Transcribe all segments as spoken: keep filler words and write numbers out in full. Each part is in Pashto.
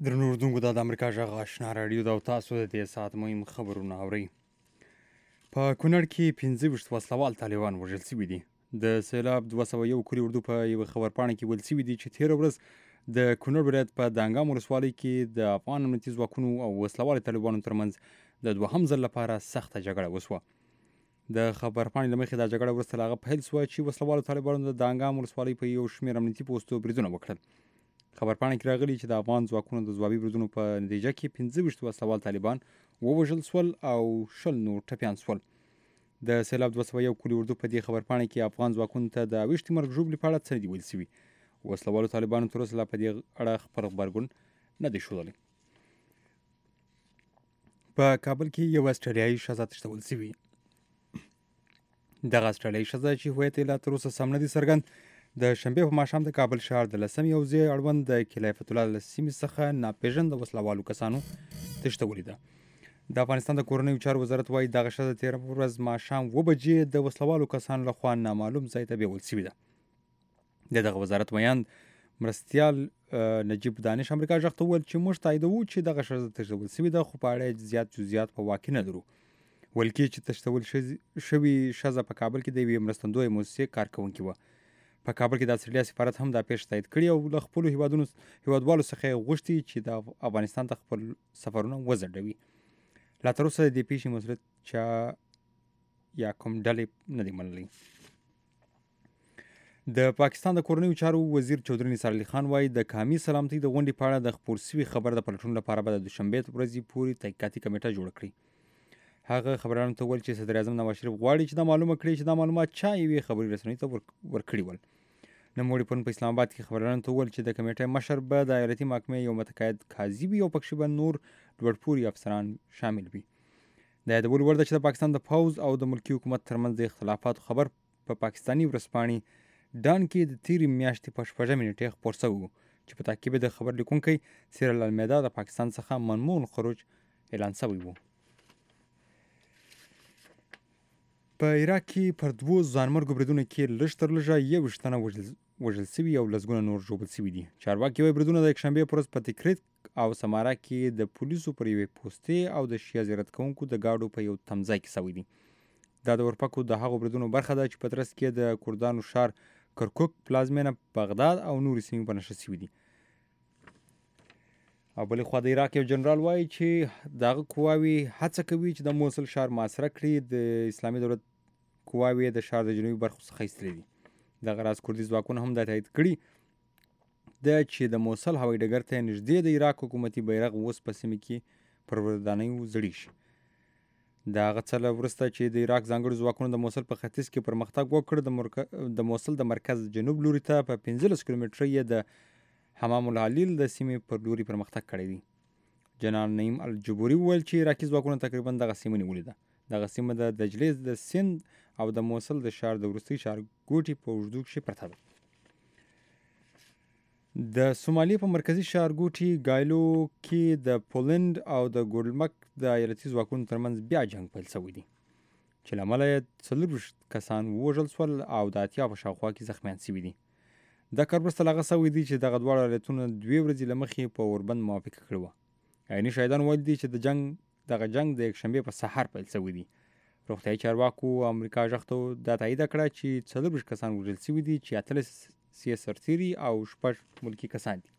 درنو اردوونکو دا د امریکا غږ آشنا راډیو ده او تاسو د دې ساعت مهم خبرونه اورئ. په کونړ کې پنځه ویشت وسلوال طالبان وژل شوي دي. د سیلاب دوه سوه یو کلي اردو په یوه خبرپاڼه کې ویل شوي دي چې تېره ورځ د کونړ ولایت په دانګام ولسوالۍ کې د افغان امنیتي ځواکونو او وسلوالو طالبانو ترمنځ د دوهم ځل لپاره سخته جګړه وسوه. د خبرپاڼې له مخې دا جګړه وروسته له هغه پیل سوه چې وسلوالو طالبانو د دانګام ولسوالۍ په یو شمېر امنیتي پوستو بریدونه وکړل. خبرپاڼه کې راغلي چې د افغان ځواکونو د ځوابي بریدونو په نتیجه کې پنځه ویشت وسلوال طالبان ووژل سول او شل نور ټپیان سول. د سیلاب دوه سوه یو کلي اردو په دې خبرپاڼه کې افغان ځواکونو ته د اوښتې مرګ ژوبلې په اړه څه نه دي ویل شوي. وسلوالو طالبانو تر اوسه لا په دې اړه خپل غبرګون نه دی ښودلی. په کابل کې یو اسټرالیایي ښځه تښتول شوي. دغه اسټرالیایي ښځه چې هویت یې لا تر اوسه سم نه دی څرګند، د شنبې په ماښام د کابل ښار د لسمې حوزې اړوند د کلیفة الله له سیمې څخه ناپېژانده وسلوالو کسانو تښتولې ده. د افغانستان د کورنیو چارو وزارت وایي دغه ښځه تېره ورځ ماښام اوه بجې د وسلوالو کسانو لخوا نامعلوم ځای ته بیول شوې ده. د دغه وزارت ویاند مرستیال نجیب دانش امریکا غږ ته وویل چې موږ تاییدوو چې دغه ښځه تښتول شوې ده، خو په اړه یې زیات جزئیات په واک کې نه لرو. ویل کېږي چې تښتول شوې ښځه په کابل کې د یوې مرستندویه موسسې کارکوونکې وه. په کابل کې د استرالیا سفارت هم دا پیښه تایید کړې او له خپلو هیوادونو هیوادوالو څخه یې غوښتي چې د افغانستان ته خپل سفرونه وځنډوي. لا تر اوسه د دې پیښې مسؤلیت چا یا کوم ډلې نه دی منلی. د پاکستان د کورنیو چارو وزیر چودري نثار علي خان وایي د قامي سلامتۍ د غونډې په اړه د خپور شوي خبر د پلټنو لپاره به د دوشنبې ورځې پورې تحقیقاتي کمیټه جوړه کړي. هغه خبرانو ته وویل چې صدر اعظم نواز شریف غواړي چې دا معلومه کړي چې دا معلومات چا یوې خبري رسنۍ ته ورکړي ول. نوموړي پرون په اسلام آباد کې خبرانو ته وویل چې د کمیټې مشر به د ایالتي محکمې یو متقاعد قاضي وي او پکښې به نور لوړپوړي افسران شامل وي. د یادولو وړ ده چې د پاکستان د پوځ او د ملکي حکومت ترمنځ د اختلافاتو خبر په پاکستاني ورځپاڼې ډان کې د تېرې میاشتې په شپږمې نېټې خپور شوی و چې په تعقیب د خبر لیکونکی سیرل المیدا د پاکستان څخه منمون خروج اعلان شوی و. په عراق کې پر دوو ځانمرګو بریدونو کې لږ تر لږه یوویشت تنه وژل شوي او لسګونه نور ژوبل شوي دي. چارواکي وایي بریدونه د یکشنبې په ورځ په تکریت او سمارا کې د پولیسو پر یوې پوستې او د شیعه زیارت کوونکو د ګاډو په یو تمځای کې شوي دي. دا د اورپکو د هغو بریدونو برخه ده چې په ترڅ کې د کردانو ښار کرکوک، پلازمینه بغداد او نورې سیمې په نښه شوي دي. او بلې خوا د عراق یو جنرال وایي چې دغه قواوې هڅه کوي چې د موصل ښار محاصره کړي. د اسلامي دولت قواوې د ښار د جنوبي برخو څخه ایستلې دي. دغه راز کردي ځواکونه هم دا تایید کړي ده چې د موصل هوایي ډګر ته نږدې د عراق حکومتي بیرغ اوس په سیمه کې پر ودانیو زړیږي. د هغه څه له وروسته چې د عراق ځانګړو ځواکونو د موصل په ختیځ کې پرمختګ وکړ، د, مرک... د موصل د مرکز جنوب لوري ته په پنځلس کیلومتره یې د حمام العلیل د سیمې پر لوري پرمختګ کړی دی. جنرال نعیم الجبوري وویل چې عراقي ځواکونو تقریبا دغه سیمه نیولې ده. دغه سیمه د دجلې د سیند او د موصل د ښار د وروستي ښارګوټي په اوږدو کښې پرته ده. د سومالي په مرکزي ښارګوټي ګایلو کې د پولنډ او د ګوډلمک د ایالتي ځواکونو ترمنځ بیا جنګ پیل شوی دی چې له امله یې څلورویشت کسان ووژل شول او د اتیا په شاوخوا کې زخمیان شوي دي. دا کار وروسته له هغه شوی دی چې دغه دواړه ایالتونه دوې ورځې له مخکې په اوربند موافقه کړې وه. عیني شاهدان ویل دي چې د جنګ دغه جنګ د یکشنبې په سهار پیل شوی دی. روغتیایي چارواکو امریکا غږ ته دا تایید کړه چې څلورویشت کسان وژل شوي دي چې اتلس یې سرتیري او شپږ ملکي کسان دي.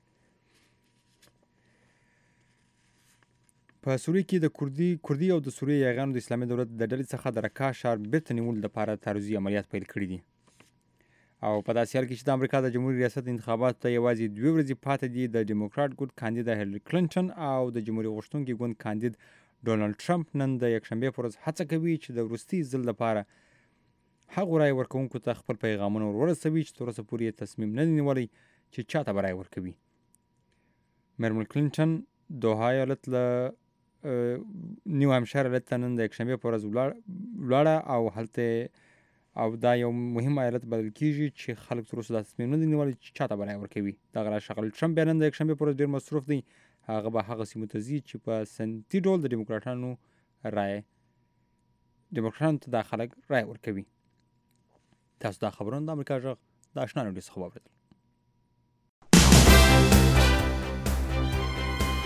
په سوریه کې د کردي کردي او د سوریې یاغیانو د اسلامي دولت د ډلې څخه د رکا ښار بیرته نیولو لپاره تعرضي عملیات پیل کړي دي. او په داسې حال کې چې د امریکا د جمهوري ریاست انتخاباتو ته یوازې دوې ورځې پاتې دي، د ډیموکراټ ګوند کاندید هیلري کلینټن او د جمهوریت غوښتونکي ګوند کاندید ډونالډ ټرمپ نن د یکشنبې پر ورځ هڅه کوي چې د وروستي ځل لپاره هغو رایې ورکوونکو ته خپل پیغامونه ورورسوي چې تر اوسه پورې یې تصمیم نه دی نیولی چې چا ته به رایې ورکوي. میرمن کلینټن دوحا ایالت له نیو همشایر ایالت ته نن د یکشنبې په ورځ ولاړه او هلته او دا یو مهم ایالت بلل کېږي چې خلک تر اوسه دا تصمیم نه دی نیولی چې چا ته به رایې ورکوي. دغه راز ښاغلی ټرمپ بیا نن د یکشنبې په ورځ ډېر مصروف دی. هغه به هغه سیمو ته ځي چې په سنتي ډول د ډیموکراټانو رایې ډیموکراټانو ته دا خلک رایې ورکوي. تاسو دا خبرونه د امریکا غږ د اشنا راډیو څخه واورېدل.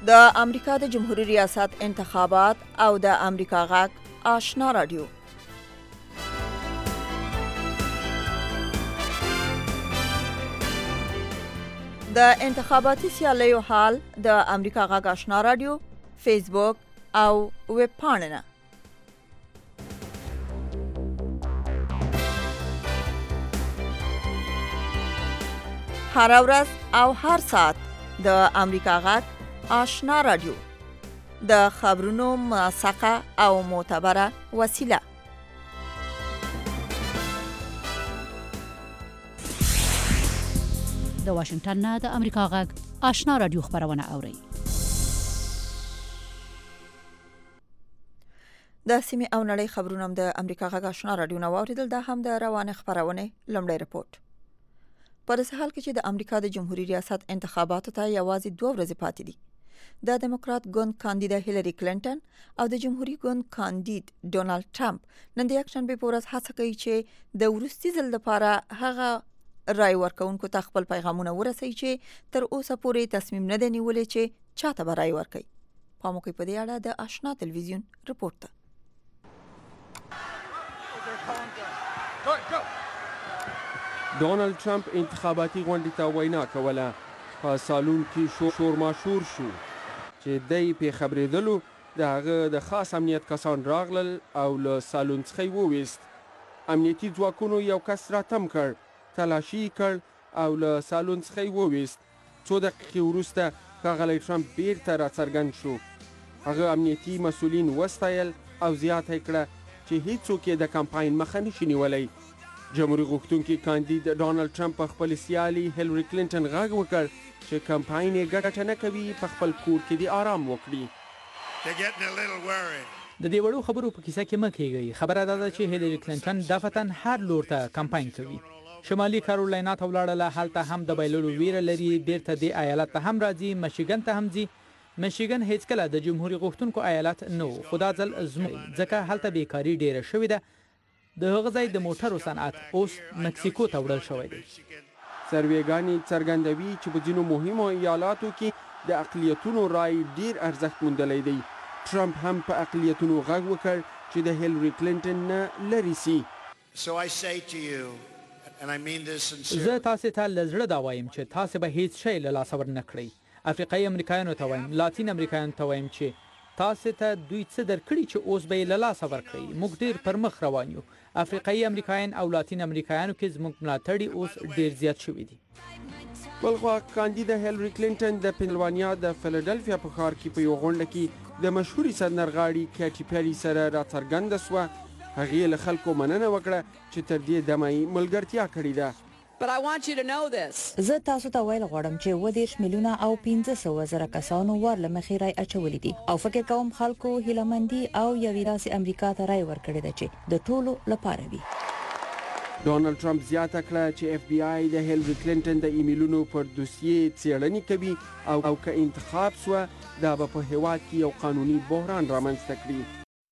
د امریکا د جمهوریت ریاست انتخابات او د امریکا غږ آشنا رادیو. د انتخاباتي سیالیو حال د امریکا غږ آشنا رادیو، فیسبوک او ویب پاڼه نه. هر ورځ او هر ساعت د امریکا غږ آشنا رادیو د خبرونو موثقه او معتبره وسیله. د واشنگټن نه د امریکا غږ آشنا رادیو خبرونه اوري. د سیمې او نړۍ خبرونه د امریکا غږ آشنا رادیو نو اوریدل. دا هم د روانه خبرونه لومړی رپورت. په داسې حال کې چې د امریکا د جمهوریت ریاست انتخاباتو ته یوازې دوه ورځې پاتې دي، د دیموکرات ګوند کاندیدا هیلری کلینټن او د جمهوریت ګوند کاندید ډونالد ټرمپ نن د یکشنبه په ورځ هڅه کوي چې د وروستي ځل لپاره هغه رای ورکوونکو ته خپل پیغامونه ورسوي چې تر اوسه پورې تصمیم نه دی نیولی چې چاته به رای ورکوي. پام وکړئ په دې اړه د آشنا تلویزیون رپورت ته. ډونالد ټرمپ انتخاباتي غونډې ته وینا کوله. په سالون کې شور ماشور شو چې دی پې خبرېدلو. د هغه د خاص امنیت کسان راغلل او له سالون څخه یې وویست. امنیتي ځواکونو یو کس راتم کړ، تلاشي کړ او له سالون څخه یې وویست. څو دقیقې وروسته ښاغلی ټرمپ بیرته راڅرګند شو. هغه امنیتي مسؤلین وستایل او زیاته یې کړه چې هیڅوک یې د کمپاین مخه نشي نیولی. جمهوریت غوښتونکي کاندید ډونالد ټرمپ په خپل سیالي هیلری کلینټن غږ وکړ چې کمپاین یې ګټه نه کوي، په خپل کور کې دې آرام وکړي. د دې وړو خبرو په کیسه کې مه کېږئ. خبره دا ده چې هیلری کلینټن دفتن هر لور ته کمپاین کوي. شمالي کارولاینا ته ولاړله، هلته هم د بایللو ویره لري. بیرته دې ایالت ته هم راځي، مشیګن ته هم ځي. مشیګن هیڅکله د جمهوریت غوښتونکو ایالت نه و، خو دا ځل زموږ ځکه هلته بیکاري ډیره شوې ده. د هغه ځای د موټرو صنعت اوس مکسیکو ته وړل شوی دی. سروېګانې څرګندوي چې په ځینو مهمو ایالاتو کې د اقلیتونو رای ډیر ارزښت موندلی دی. ټرمپ هم په اقلیتونو غږ وکړ چې د هیلری کلینټن نه لرې سي. زه تاسې ته له زړه دا وایم چې تاسې به هیڅ شی له لاسه ورنه کړئ. افریقایي امریکایانو ته وایم، لاتین امریکایانو ته وایم چې تاسې ته دوی څه درکړي چې اوس به یې له لاسه ورکړئ. موږ ډیر پر مخ روان یو. افریقایي امریکایان او لاتین امریکایانو کې زموږ ملاتړي اوس ډیر زیات شوي دي. بلخوا کاندیده هیلری کلینټن د پنسلوانیا د فیلادلفیا په ښار کې په یوه غونډه کې د مشهورې سندرغاړي کیټي پیري سره راڅرګنده سوه. هغې له خلکو مننه وکړه چې تر دې دمه یې ملګرتیا کړې ده. زه تاسو ته ویل غواړم چې اووه دېرش میلیونه او پنځه سوه زره کسانو ور له مخې رای اچولي دي او فکر کوم خلکو هیلهمندي او یوې داسې امریکا ته رای ورکړې ده چې د ټولو لپاره وي. ډونالد ټرمپ زیاته کړه چې اف بی آی د هیلری کلینټن د ایمیلونو پر دوسیې څېړنې کوي او او که انتخاب سوه دا به په هیواد کې یو قانوني بحران رامنځته کړي.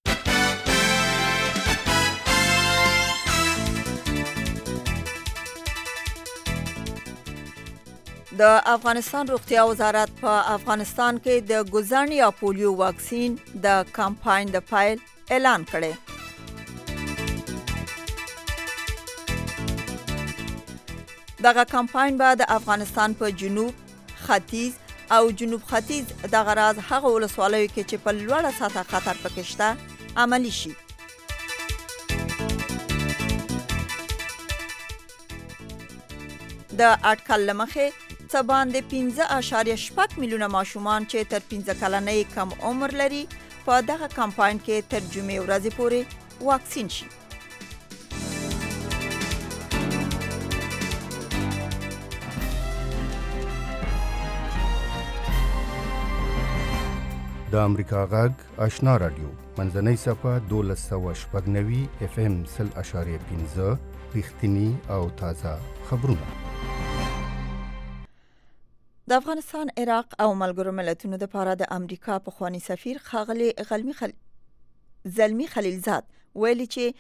د افغانستان روغتیا وزارت په افغانستان کې د ګوزن یا پولیو واکسین د کمپاین د پایل اعلان کړی. دغه کمپاین به د افغانستان په جنوب، ختیځ او جنوب ختیځ دغه راز هغه ولسوالیو کې چې په لوړه سطحه خطر پکې شته عملی شي. د اټکل له مخې څه باندې پنځه اعشاریه شپږ میلیونه ماشومان چې تر پنځه کلنۍ کم عمر لري په دغه کمپاین کې تر جمعې ورځې پورې واکسین شي. د امریکا غږ آشنا رادیو منځنۍ صفحه دولس سوه شپږ نوي اف ام سل اشاریه پنځه رښتیني او تازه خبرونه. د افغانستان، عراق او ملګرو ملتونو د لپاره د امریکا پخوانی سفیر ښاغلی زلمی خلیلزاد ویلي چې